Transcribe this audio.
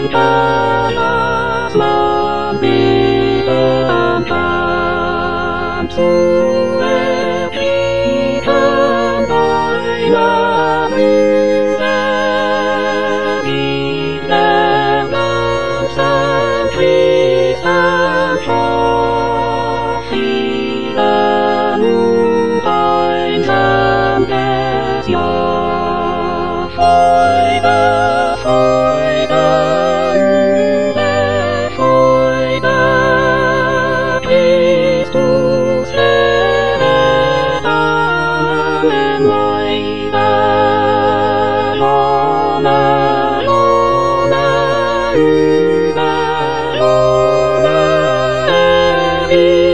das Land wieder kann zu erblicken deiner Mühe, wie der Lösen fließen vielen und einsames Jahr. Freude, Freude, üble Freude, Christus lebe deinem Leibe. Lohne, Lohne, üble Lohne, ewig.